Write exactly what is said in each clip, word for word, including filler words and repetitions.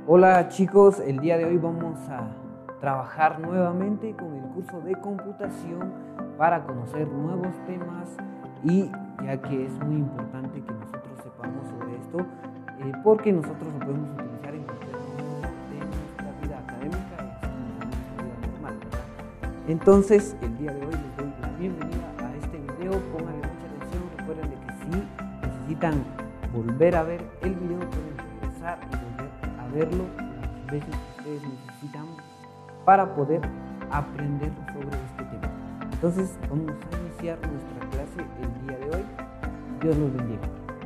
Hola chicos, el día de hoy vamos a trabajar nuevamente con el curso de computación para conocer nuevos temas y ya que es muy importante que nosotros sepamos sobre esto eh, porque nosotros lo podemos utilizar en cualquier momento de nuestra vida académica y así como en nuestra vida normal, ¿verdad? Entonces el día de hoy les doy la bienvenida a este video, pónganle mucha atención, recuerden de que si necesitan volver a ver el video pueden regresar y volver a verlo las veces que ustedes necesitan para poder aprender sobre este tema. Entonces vamos a iniciar nuestra clase el día de hoy. Dios los bendiga.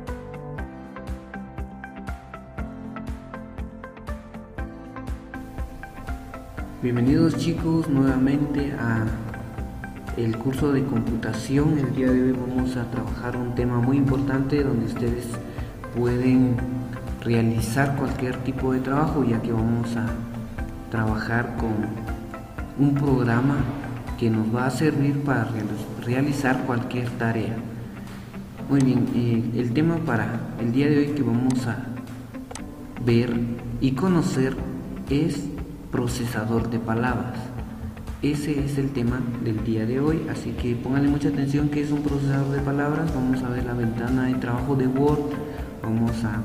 Bienvenidos chicos nuevamente a el curso de computación. El día de hoy vamos a trabajar un tema muy importante donde ustedes pueden realizar cualquier tipo de trabajo, ya que vamos a trabajar con un programa que nos va a servir para realizar cualquier tarea. Muy bien, eh, el tema para el día de hoy que vamos a ver y conocer es procesador de palabras. Ese es el tema del día de hoy, así que pónganle mucha atención que es un procesador de palabras. Vamos a ver la ventana de trabajo de Word, vamos a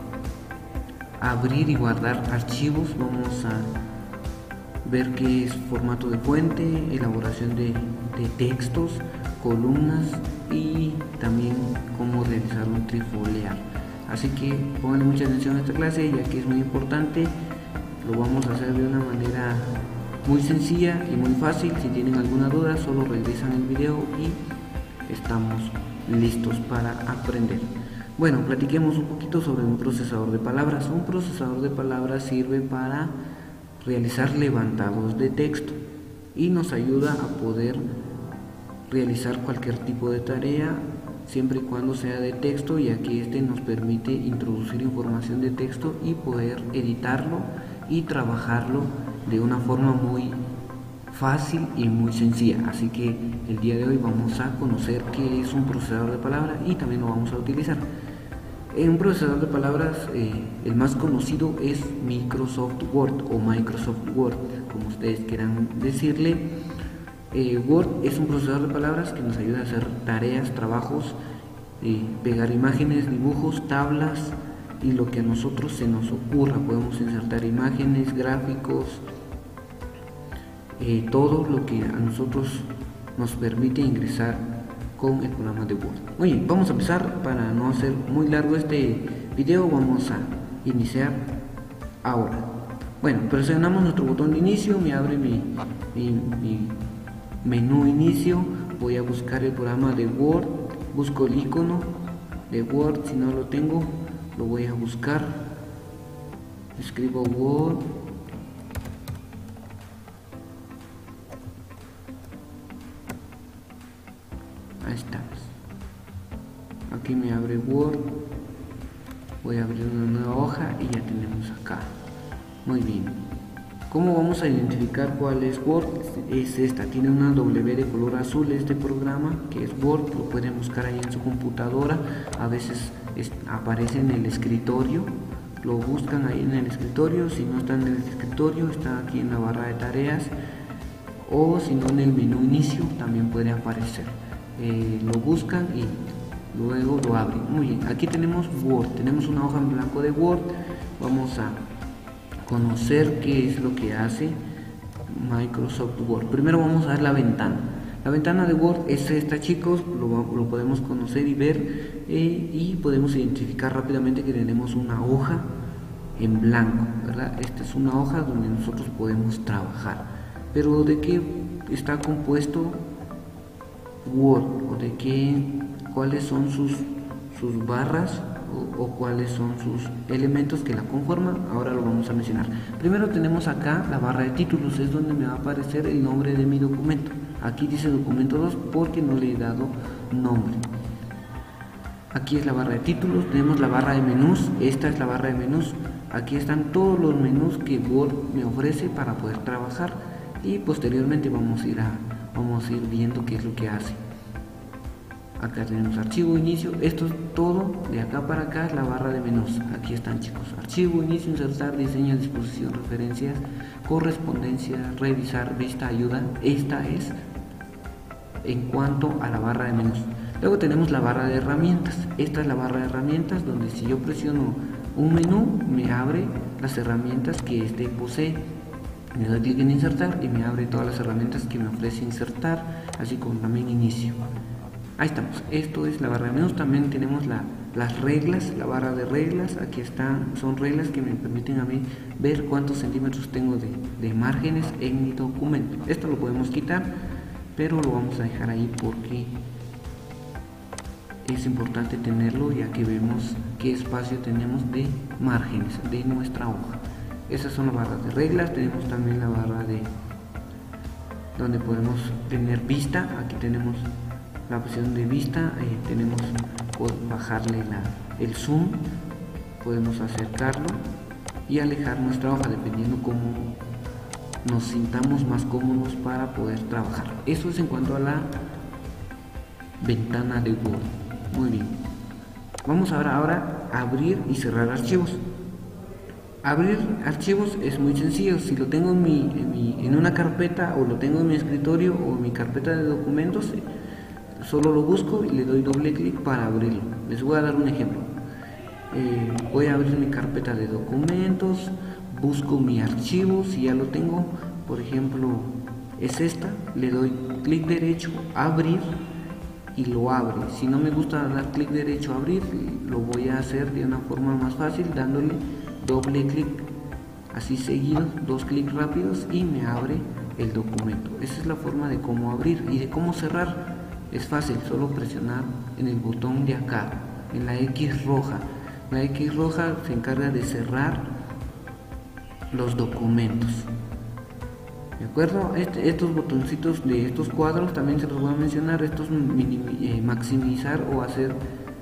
abrir y guardar archivos, vamos a ver qué es formato de fuente, elaboración de, de textos, columnas y también cómo realizar un trifoliar. Así que pónganle mucha atención a esta clase ya que es muy importante. Lo vamos a hacer de una manera muy sencilla y muy fácil. Si tienen alguna duda solo regresan el video y estamos listos para aprender. Bueno, platiquemos un poquito sobre un procesador de palabras. Un procesador de palabras sirve para realizar levantados de texto y nos ayuda a poder realizar cualquier tipo de tarea siempre y cuando sea de texto, ya que este nos permite introducir información de texto y poder editarlo y trabajarlo de una forma muy fácil y muy sencilla. Así que el día de hoy vamos a conocer qué es un procesador de palabras y también lo vamos a utilizar. En un procesador de palabras eh, el más conocido es Microsoft Word o Microsoft Word, como ustedes quieran decirle. eh, Word es un procesador de palabras que nos ayuda a hacer tareas, trabajos, eh, pegar imágenes, dibujos, tablas y lo que a nosotros se nos ocurra. Podemos insertar imágenes, gráficos, eh, todo lo que a nosotros nos permite ingresar con el programa de Word. Muy bien, vamos a empezar. Para no hacer muy largo este video, vamos a iniciar ahora. Bueno, presionamos nuestro botón de inicio, me abre mi, mi, mi menú inicio. Voy a buscar el programa de Word, busco el icono de Word, si no lo tengo lo voy a buscar, escribo Word, ahí estamos, aquí me abre Word, voy a abrir una nueva hoja y ya tenemos acá. Muy bien, ¿cómo vamos a identificar cuál es Word? Es esta, tiene una W de color azul este programa que es Word, lo pueden buscar ahí en su computadora, a veces es, aparece en el escritorio, lo buscan ahí en el escritorio. Si no está en el escritorio, está aquí en la barra de tareas, o si no en el menú inicio también puede aparecer. Eh, lo buscan y luego lo abren. Muy bien, aquí tenemos Word, tenemos una hoja en blanco de Word. Vamos a conocer qué es lo que hace Microsoft Word. Primero vamos a ver la ventana. La ventana de Word es esta, chicos, lo, lo podemos conocer y ver eh, y podemos identificar rápidamente que tenemos una hoja en blanco, ¿verdad? Esta es una hoja donde nosotros podemos trabajar. Pero ¿de qué está compuesto Word? ¿O de qué, cuáles son sus, sus barras o, o cuáles son sus elementos que la conforman? Ahora lo vamos a mencionar. Primero tenemos acá la barra de títulos, es donde me va a aparecer el nombre de mi documento. Aquí dice documento dos porque no le he dado nombre. Aquí es la barra de títulos, tenemos la barra de menús, esta es la barra de menús. Aquí están todos los menús que Word me ofrece para poder trabajar y posteriormente vamos a ir, a, vamos a ir viendo qué es lo que hace. Acá tenemos archivo, inicio. Esto es todo. De acá para acá es la barra de menús. Aquí están, chicos: archivo, inicio, insertar, diseño, disposición, referencias, correspondencia, revisar, vista, ayuda. Esta es en cuanto a la barra de menús. Luego tenemos la barra de herramientas. Esta es la barra de herramientas, donde si yo presiono un menú me abre las herramientas que este posee. Le doy clic en insertar y me abre todas las herramientas que me ofrece insertar, así como también inicio. Ahí estamos. Esto es la barra de menús. También tenemos la, las reglas, la barra de reglas. Aquí están, son reglas que me permiten a mí ver cuántos centímetros tengo de, de márgenes en mi documento. Esto lo podemos quitar, pero lo vamos a dejar ahí porque es importante tenerlo, ya que vemos qué espacio tenemos de márgenes de nuestra hoja. Esas son las barras de reglas. Tenemos también la barra de donde podemos tener vista. Aquí tenemos la opción de vista. Eh, tenemos por bajarle la, el zoom, podemos acercarlo y alejar nuestra hoja dependiendo cómo nos sintamos más cómodos para poder trabajar. Eso es en cuanto a la ventana de Word. Muy bien, vamos ahora, ahora a abrir y cerrar archivos. Abrir archivos es muy sencillo. Si lo tengo en, mi, en, mi, en una carpeta, o lo tengo en mi escritorio o en mi carpeta de documentos, solo lo busco y le doy doble clic para abrirlo. Les voy a dar un ejemplo. Eh, voy a abrir mi carpeta de documentos, busco mi archivo. Si ya lo tengo, por ejemplo es esta, le doy clic derecho, abrir, y lo abre. Si no me gusta dar clic derecho, abrir, lo voy a hacer de una forma más fácil, dándole doble clic, así seguido, dos clics rápidos, y me abre el documento. Esa es la forma de cómo abrir. Y de cómo cerrar es fácil, solo presionar en el botón de acá, en la X roja. La X roja se encarga de cerrar los documentos. ¿De acuerdo? Este, estos botoncitos de estos cuadros también se los voy a mencionar. Estos minim, eh, maximizar o hacer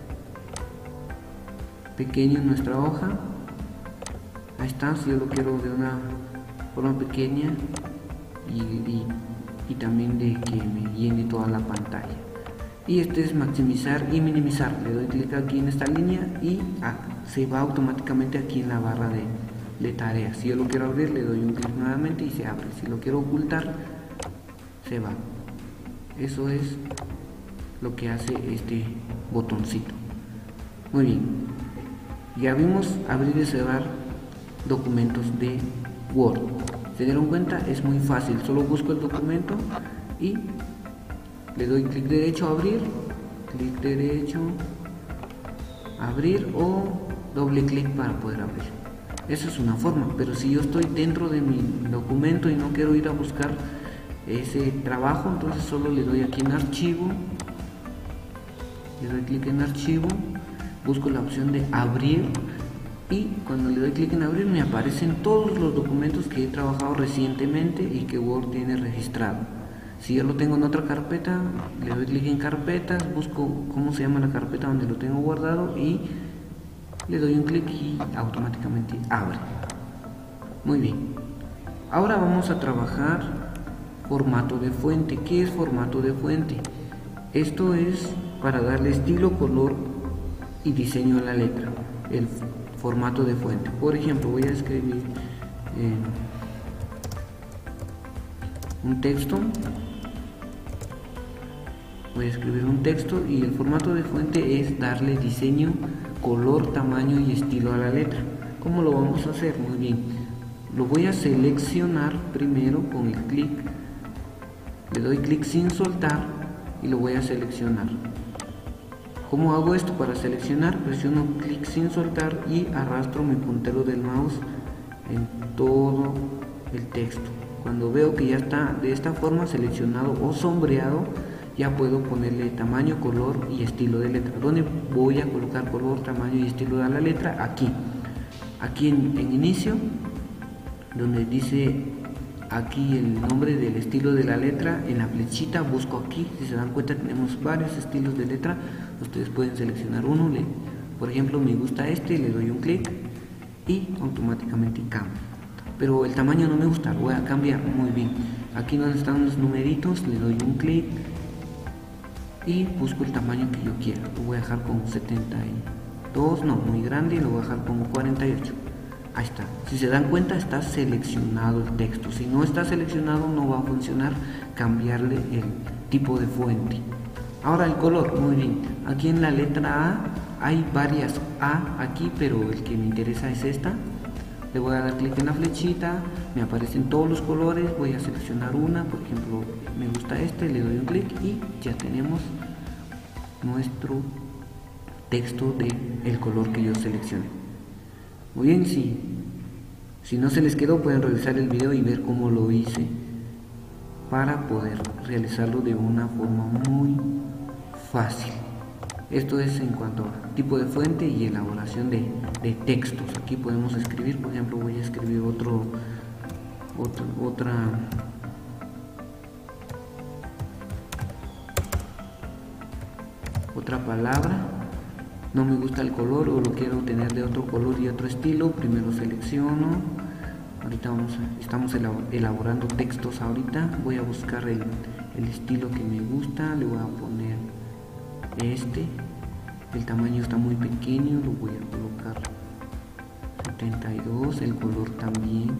pequeño nuestra hoja. Ahí está, si yo lo quiero de una forma pequeña, y, y, y también de que me llene toda la pantalla. Y este es maximizar y minimizar. Le doy clic aquí en esta línea y ah, se va automáticamente aquí en la barra de de tareas. Si yo lo quiero abrir, le doy un clic nuevamente y se abre. Si lo quiero ocultar, se va. Eso es lo que hace este botoncito. Muy bien, ya vimos abrir y cerrar documentos de Word. ¿Se dieron cuenta? Es muy fácil. Solo busco el documento y le doy clic derecho, abrir, clic derecho, abrir, o doble clic para poder abrir. Esa es una forma. Pero si yo estoy dentro de mi documento y no quiero ir a buscar ese trabajo, entonces solo le doy aquí en archivo, le doy clic en archivo, busco la opción de abrir, y cuando le doy clic en abrir me aparecen todos los documentos que he trabajado recientemente y que Word tiene registrado. Si yo lo tengo en otra carpeta, le doy clic en carpetas, busco cómo se llama la carpeta donde lo tengo guardado y le doy un clic y automáticamente abre. Muy bien, ahora vamos a trabajar formato de fuente. ¿Qué es formato de fuente? Esto es para darle estilo, color y diseño a la letra. El formato de fuente. Por ejemplo, voy a escribir eh, un texto. Voy a escribir un texto y el formato de fuente es darle diseño, color, tamaño y estilo a la letra. ¿Cómo lo vamos a hacer? Muy bien, lo voy a seleccionar primero con el clic. Le doy clic sin soltar y lo voy a seleccionar. ¿Cómo hago esto para seleccionar? Presiono clic sin soltar y arrastro mi puntero del mouse en todo el texto. Cuando veo que ya está de esta forma seleccionado o sombreado, ya puedo ponerle tamaño, color y estilo de letra. ¿Dónde voy a colocar color, tamaño y estilo de la letra? Aquí. Aquí en, en inicio, donde dice aquí el nombre del estilo de la letra, en la flechita busco aquí. Si se dan cuenta, tenemos varios estilos de letra. Ustedes pueden seleccionar uno. Le, por ejemplo, me gusta este, le doy un clic y automáticamente cambia. Pero el tamaño no me gusta, lo voy a cambiar. Muy bien, aquí donde están los numeritos, le doy un clic y busco el tamaño que yo quiera. Lo voy a dejar como setenta y dos, no, muy grande, y lo voy a dejar como cuarenta y ocho. Ahí está. Si se dan cuenta, está seleccionado el texto. Si no está seleccionado, no va a funcionar cambiarle el tipo de fuente. Ahora el color, muy bien. Aquí en la letra A hay varias A aquí, pero el que me interesa es esta. Le voy a dar clic en la flechita, me aparecen todos los colores, voy a seleccionar una, por ejemplo, me gusta este, le doy un clic y ya tenemos nuestro texto del color que yo seleccioné. Muy bien, si, si no se les quedó, pueden revisar el video y ver cómo lo hice para poder realizarlo de una forma muy fácil. Esto es en cuanto a tipo de fuente y elaboración de, de textos. Aquí podemos escribir, por ejemplo, voy a escribir otro, otro otra otra palabra. No me gusta el color o lo quiero tener de otro color y otro estilo. Primero selecciono. Ahorita vamos a, estamos elaborando textos ahorita. Voy a buscar el, el estilo que me gusta. Le voy a poner este. El tamaño está muy pequeño. Lo voy a colocar setenta y dos. El color también.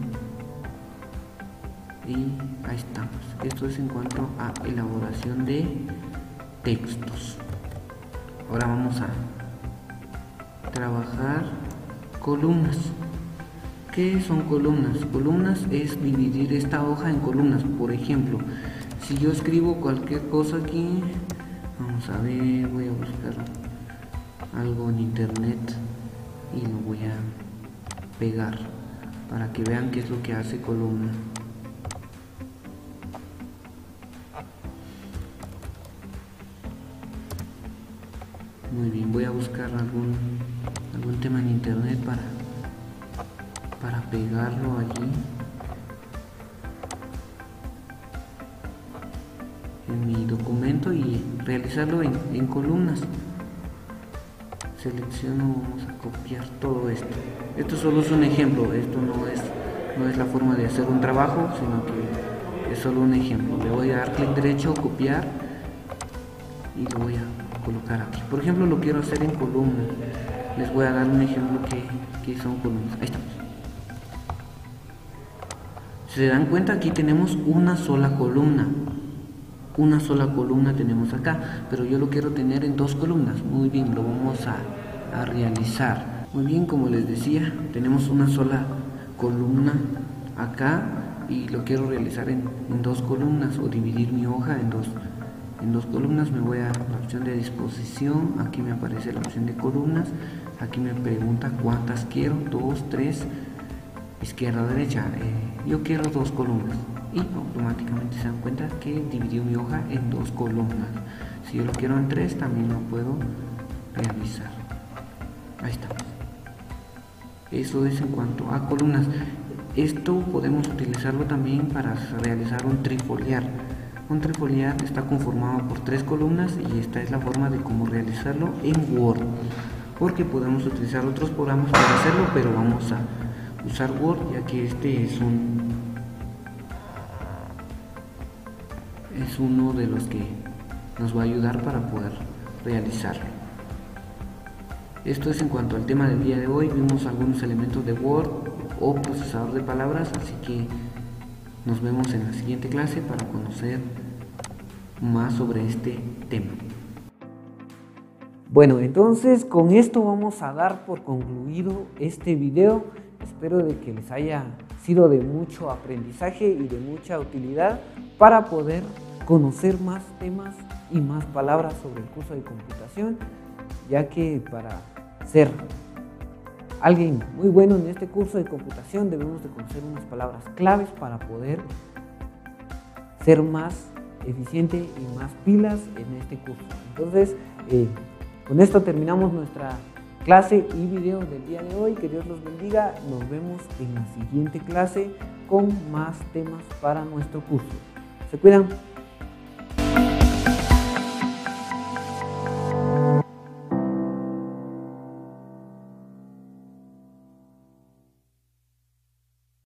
Y ahí estamos. Esto es en cuanto a elaboración de textos. Ahora vamos a trabajar columnas. ¿Qué son columnas? Columnas es dividir esta hoja en columnas. Por ejemplo, si yo escribo cualquier cosa aquí, vamos a ver, voy a buscar algo en internet y lo voy a pegar para que vean qué es lo que hace columna. Muy bien, voy a buscar algún algún tema en internet para para pegarlo allí en mi documento y realizarlo en, en columnas. Selecciono, vamos a copiar todo esto. Esto solo es un ejemplo, esto no es no es la forma de hacer un trabajo, sino que es solo un ejemplo. Le voy a dar clic derecho, copiar y lo voy a colocar aquí. Por ejemplo, lo quiero hacer en columna. Les voy a dar un ejemplo que, que son columnas. Ahí estamos. Si se dan cuenta, aquí tenemos una sola columna. Una sola columna tenemos acá, pero yo lo quiero tener en dos columnas. Muy bien, lo vamos a, a realizar. Muy bien, como les decía, tenemos una sola columna acá y lo quiero realizar en, en dos columnas o dividir mi hoja en dos en dos columnas. Me voy a la opción de disposición, aquí me aparece la opción de columnas, aquí me pregunta cuántas quiero, dos, tres, izquierda, derecha, eh, yo quiero dos columnas y automáticamente se dan cuenta que dividió mi hoja en dos columnas. Si yo lo quiero en tres, también lo puedo realizar. Ahí está. Eso es en cuanto a columnas. Esto podemos utilizarlo también para realizar un trifoliar. Un trifoliar está conformado por tres columnas y esta es la forma de cómo realizarlo en Word, porque podemos utilizar otros programas para hacerlo, pero vamos a usar Word ya que este es un es uno de los que nos va a ayudar para poder realizarlo. Esto es en cuanto al tema del día de hoy. Vimos algunos elementos de Word o procesador de palabras, así que nos vemos en la siguiente clase para conocer más sobre este tema. Bueno, entonces con esto vamos a dar por concluido este video. Espero de que les haya sido de mucho aprendizaje y de mucha utilidad para poder conocer más temas y más palabras sobre el curso de computación, ya que para ser alguien muy bueno en este curso de computación debemos de conocer unas palabras claves para poder ser más eficiente y más pilas en este curso. Entonces, eh, con esto terminamos nuestra clase y video del día de hoy. Que Dios los bendiga. Nos vemos en la siguiente clase con más temas para nuestro curso. Se cuidan.